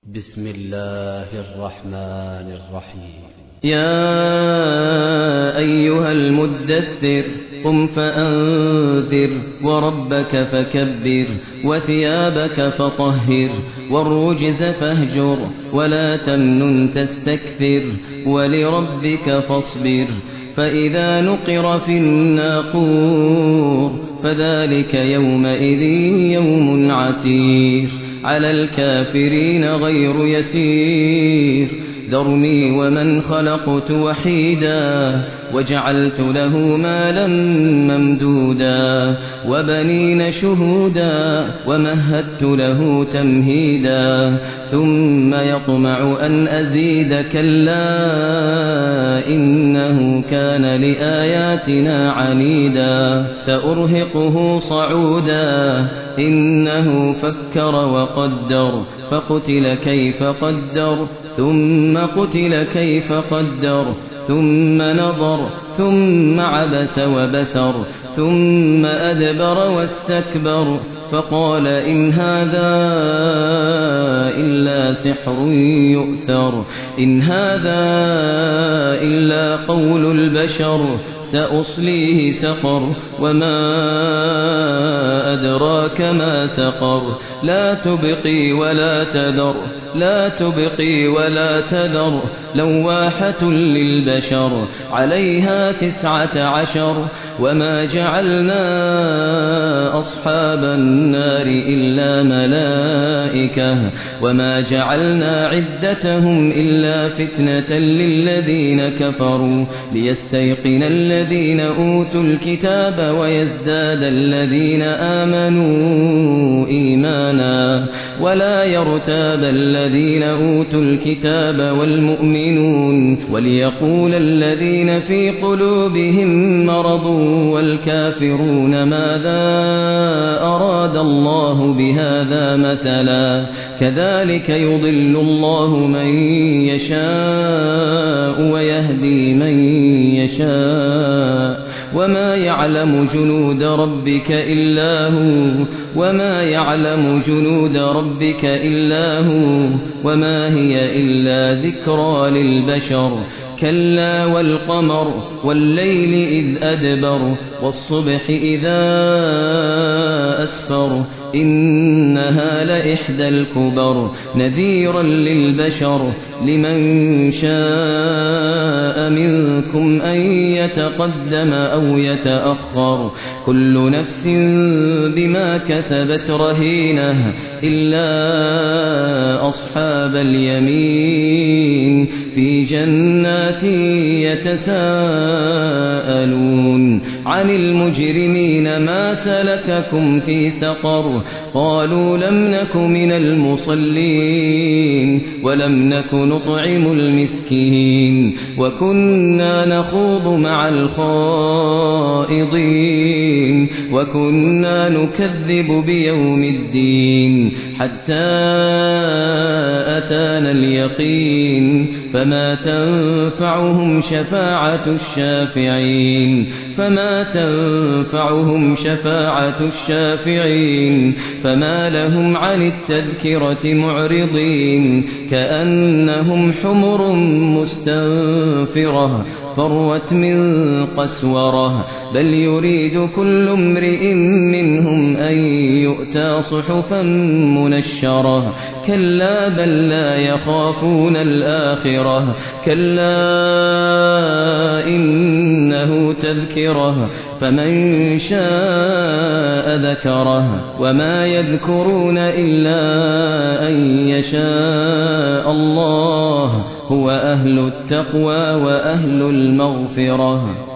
بسم الله الرحمن الرحيم. يا أيها المدثر قم فأنذر وربك فكبر وثيابك فطهر والرجز فاهجر ولا تمنن تستكثر ولربك فاصبر فإذا نقر في الناقور فذلك يومئذ يوم عسير على الكافرين غير يسير ذرني ومن خلقت وحيدا وجعلت له مالا ممدودا وبنين شهودا ومهدت له تمهيدا ثم يطمع أن أزيد كلا إنه كان لآياتنا عنيدا سأرهقه صعودا إنه فكر وقدر فقتل كيف قدر ثم قتل كيف قدر ثم نظر ثم عبس وبسر ثم أدبر واستكبر فقال إن هذا إلا سحر يؤثر إن هذا إلا قول البشر سأصليه سقر وما أدراك ما سقر لا تبقي ولا تذر لا تبقي ولا تذر لواحة للبشر عليها 19 وما جعلنا أصحاب النار إلا ملائكة وما جعلنا عدتهم إلا فتنة للذين كفروا ليستيقن الذين أوتوا الكتاب ويزداد الذين آمنوا إيمانا ولا يرتاب الذين أوتوا الكتاب والمؤمنون وليقول الذين في قلوبهم مرض والكافرون ماذا أراد الله بهذا مثلا كذلك يضل الله من يشاء ويهدي من يشاء وما يعلم جنود ربك إلا هو وما يعلم جنود ربك إلا هو وما هي إلا ذكرى للبشر كلا والقمر والليل إذ أدبر والصبح إذا أسفر إنها لإحدى الكبر نذيرا للبشر لمن شاء منكم أن يتقدم أو يتأخر كل نفس بما كسبت رهينة إلا أصحاب اليمين في جنات يتساءلون عن المجرمين ما سلككم في سقر قالوا لم نك من المصلين ولم نك نطعم المسكين وكنا نخوض مع الخائضين وكنا نكذب بيوم الدين حتى أتانا اليقين فما تنفعهم شفاعة الشافعين فما لهم عن التذكرة معرضين كأنهم حمر مستنفرة فروت من قسورة بل يريد كل امرئ منهم أن يؤتى صحفا منشرة كلا بل لا يخافون الآخرة كلا إنه تذكرة فمن شاء ذكره وما يذكرون إلا أن يشاء الله هو أهل التقوى وأهل المغفرة